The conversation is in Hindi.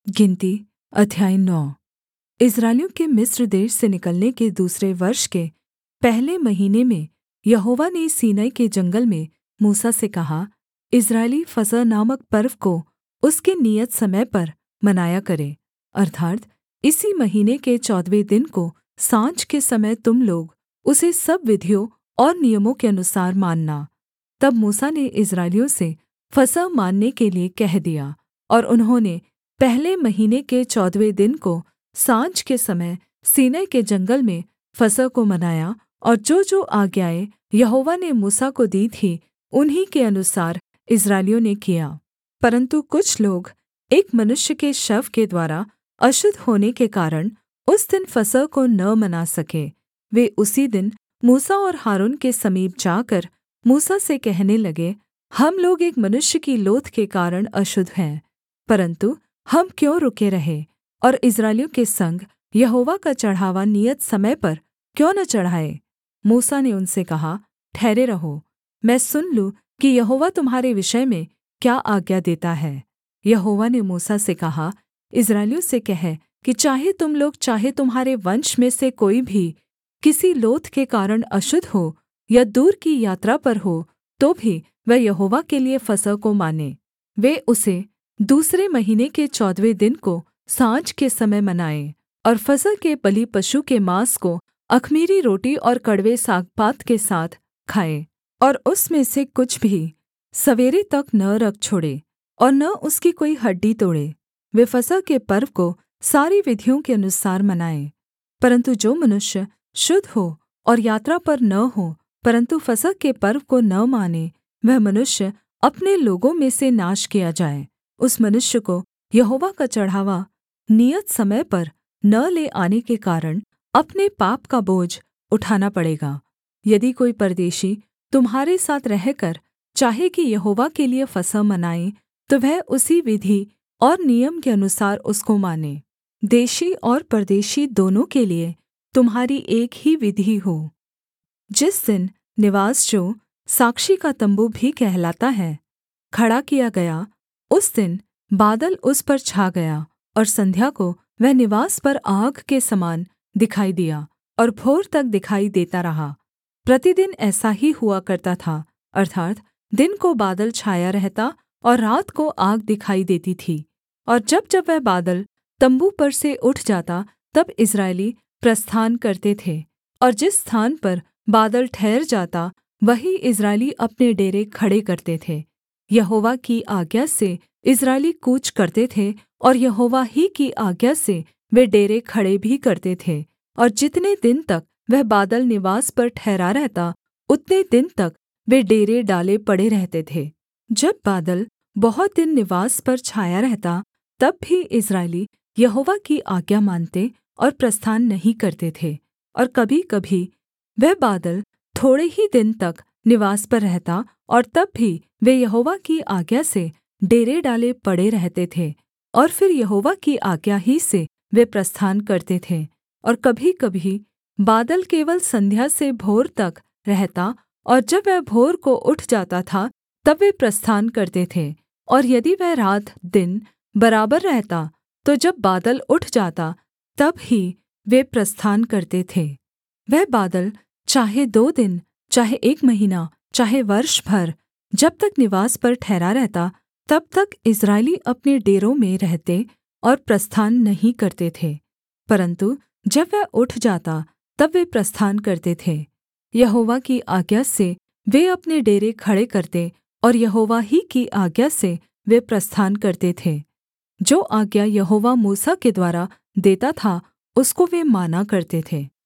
गिनती अध्याय 9। इस्राएलियों के मिस्र देश से निकलने के दूसरे वर्ष के पहले महीने में यहोवा ने सीनै के जंगल में मूसा से कहा, इस्राएली फसह नामक पर्व को उसके नियत समय पर मनाया करें, अर्थात् इसी महीने के 14वें दिन को साँझ के समय तुम लोग उसे सब विधियों और नियमों के अनुसार मानना। तब मूसा ने इस्राएलियों से फसह मानने के लिये कह दिया, और उन्होंने पहले महीने के 14वें दिन को साँझ के समय सीनै के जंगल में फसह को मनाया, और जो आज्ञाएँ यहोवा ने मूसा को दी थीं उन्हीं के अनुसार इस्राएलियों ने किया। परन्तु कुछ लोग एक मनुष्य के शव के द्वारा अशुद्ध होने के कारण उस दिन फसह को न मना सके। वे उसी दिन मूसा और हारून के समीप जाकर मूसा से कहने लगे, हम लोग एक मनुष्य की लोथ के कारण अशुद्ध हैं, परन्तु हम क्यों रुके रहें और इस्राएलियों के संग यहोवा का चढ़ावा नियत समय पर क्यों न चढ़ाएँ? मूसा ने उनसे कहा, ठहरे रहो, मैं सुन लूँ कि यहोवा तुम्हारे विषय में क्या आज्ञा देता है। यहोवा ने मूसा से कहा, इस्राएलियों से कह कि चाहे तुम लोग चाहे तुम्हारे वंश में से कोई भी किसी लोथ के कारण अशुद्ध हो या दूर की यात्रा पर हो, तो भी वह यहोवा के लिये फसह को माने। वे उसे दूसरे महीने के 14वें दिन को साँझ के समय मनाएँ, और फसह के बलि-पशु के माँस को अख़मीरी रोटी और कड़वे सागपात के साथ खाएँ, और उसमें से कुछ भी सवेरे तक न रख छोड़े और न उसकी कोई हड्डी तोड़े। वे फसह के पर्व को सारी विधियों के अनुसार मनाएँ। परन्तु जो मनुष्य शुद्ध हो और यात्रा पर न हो, परन्तु फसह के पर्व को न माने, वह मनुष्य अपने लोगों में से नाश किया जाए। उस मनुष्य को यहोवा का चढ़ावा नियत समय पर न ले आने के कारण अपने पाप का बोझ उठाना पड़ेगा। यदि कोई परदेशी तुम्हारे साथ रहकर चाहे कि यहोवा के लिये फसह मनाए, तो वह उसी विधि और नियम के अनुसार उसको माने। देशी और परदेशी दोनों के लिये तुम्हारी एक ही विधि हो। जिस दिन निवास, जो साक्षी का तम्बू भी कहलाता है, खड़ा किया गया, उस दिन बादल उस पर छा गया, और संध्या को वह निवास पर आग के समान दिखाई दिया, और भोर तक दिखाई देता रहा। प्रतिदिन ऐसा ही हुआ करता था, अर्थात् दिन को बादल छाया रहता और रात को आग दिखाई देती थी। और जब वह बादल तम्बू पर से उठ जाता, तब इस्राएली प्रस्थान करते थे, और जिस स्थान पर बादल ठहर जाता वहीं इस्राएली अपने डेरे खड़े करते थे। यहोवा की आज्ञा से इस्राएली कूच करते थे, और यहोवा ही की आज्ञा से वे डेरे खड़े भी करते थे। और जितने दिन तक वह बादल निवास पर ठहरा रहता, उतने दिन तक वे डेरे डाले पड़े रहते थे। जब बादल बहुत दिन निवास पर छाया रहता, तब भी इस्राएली यहोवा की आज्ञा मानते और प्रस्थान नहीं करते थे। और कभीकभी वह बादल थोड़े ही दिन तक निवास पर रहता, और तब भी वे यहोवा की आज्ञा से डेरे डाले पड़े रहते थे, और फिर यहोवा की आज्ञा ही से वे प्रस्थान करते थे। और कभीकभी बादल केवल संध्या से भोर तक रहता, और जब वह भोर को उठ जाता था, तब वे प्रस्थान करते थे। और यदि वह रात दिन बराबर रहता, तो जब बादल उठ जाता, तब ही वे प्रस्थान करते थे। वह बादल चाहे 2 दिन, चाहे 1 महीना, चाहे वर्ष भर, जब तक निवास पर ठहरा रहता, तब तक इस्राएली अपने डेरों में रहते और प्रस्थान नहीं करते थे। परन्तु जब वह उठ जाता, तब वे प्रस्थान करते थे। यहोवा की आज्ञा से वे अपने डेरे खड़े करते, और यहोवा ही की आज्ञा से वे प्रस्थान करते थे। जो आज्ञा यहोवा मूसा के द्वारा देता था, उसको वे माना करते थे।